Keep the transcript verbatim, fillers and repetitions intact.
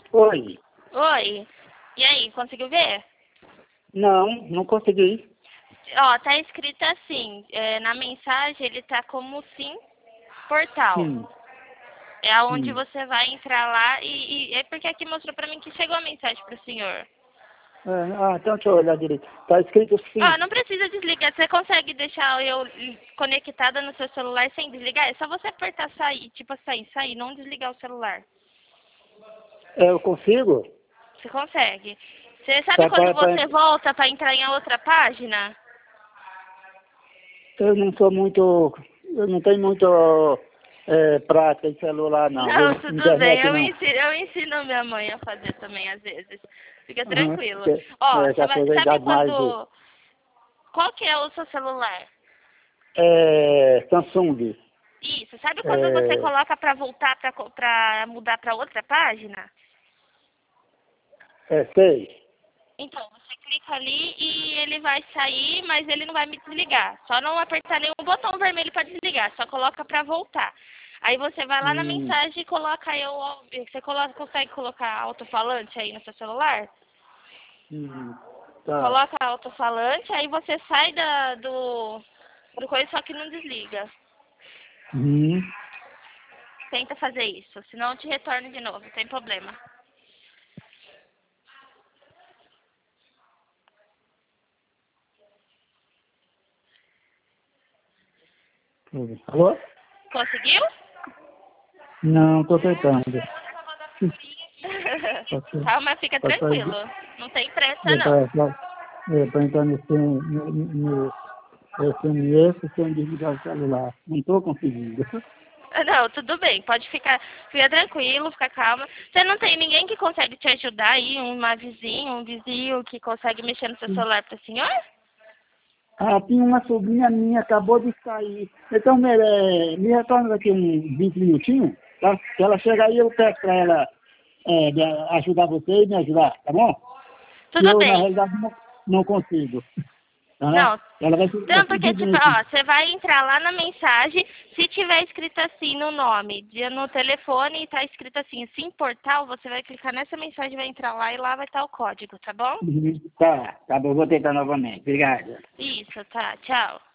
Oi. Oi. E aí, conseguiu ver? Não, não consegui. Ó, tá escrito assim, é, na mensagem ele tá como sim portal. Hum, É aonde hum. você vai entrar lá e, e é porque aqui mostrou pra mim que chegou a mensagem pro senhor. É, ah, então deixa eu olhar direito. Tá escrito sim. Ó, não precisa desligar, você consegue deixar eu conectada no seu celular sem desligar? É só você apertar sair, tipo sair, sair, não desligar o celular. É, eu consigo? Você consegue. Você sabe Tá, quando pra, pra, você volta pra entrar em outra página? eu não sou muito. Eu não tenho muito é, prática em celular, não, Não, viu? tudo bem. Internet Eu não. ensino, eu ensino minha mãe a fazer também, às vezes. Fica Uhum. tranquilo. É, Ó, é, você já vai, tô a sabe idade mais de. quando... Qual que é o seu celular? É, Samsung. Isso. Sabe quando você É, coloca pra voltar, pra, co- pra mudar pra outra página? é, sei. Então, você clica ali e ele vai sair, mas ele não vai me desligar. Só não apertar nenhum botão vermelho para desligar, só coloca para voltar. Aí você vai lá na Hum, mensagem e coloca eu, você coloca, consegue colocar alto-falante aí no seu celular? hum, tá. Coloca alto-falante, aí você sai da, do, do coisa, só que não desliga. Hum. Tenta fazer isso, senão eu te retorno de novo, não tem problema. Alô? Conseguiu? Não, tô tentando. Passou, Calma, fica passou, tranquilo. Não tem pressa eu não. estou entrando nesse, no, no S M S sem desligar o celular. Não estou conseguindo. Não, tudo bem, pode ficar, fica tranquilo, fica calma. Você não tem ninguém que consegue te ajudar aí, uma vizinha, um vizinho que consegue mexer no seu celular para o senhor? Ah, tinha uma sobrinha minha, acabou de sair. Então, me, eh, me retorna daqui uns vinte minutinhos, tá? Se ela chegar aí, eu peço para ela eh, de ajudar você e me ajudar, tá bom? Que Tudo eu, na bem. realidade, não, não consigo. Tá? Não, Ela vai não, daqui porque vinte tipo, minutinhos. ó, você vai entrar lá na mensagem, se tiver escrito assim no nome, de- no telefone e tá escrito assim, sim portal, você vai clicar nessa mensagem, vai entrar lá e lá vai estar o código, tá bom? Tá, tá bom, vou tentar novamente. Obrigado. Isso, tá, tchau.